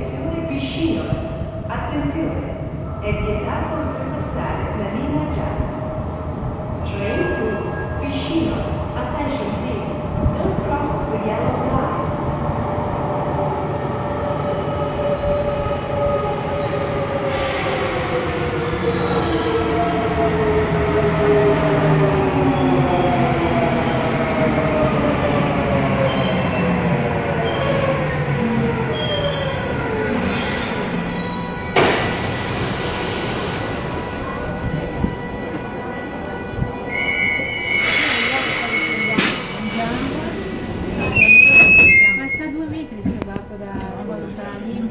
Attenzione piscina. Attenzione, è vietato oltrepassare la linea gialla. Train to Piscina. Attention please, don't cross the yellow line. Ma sta a 2 metri il kebab da lì.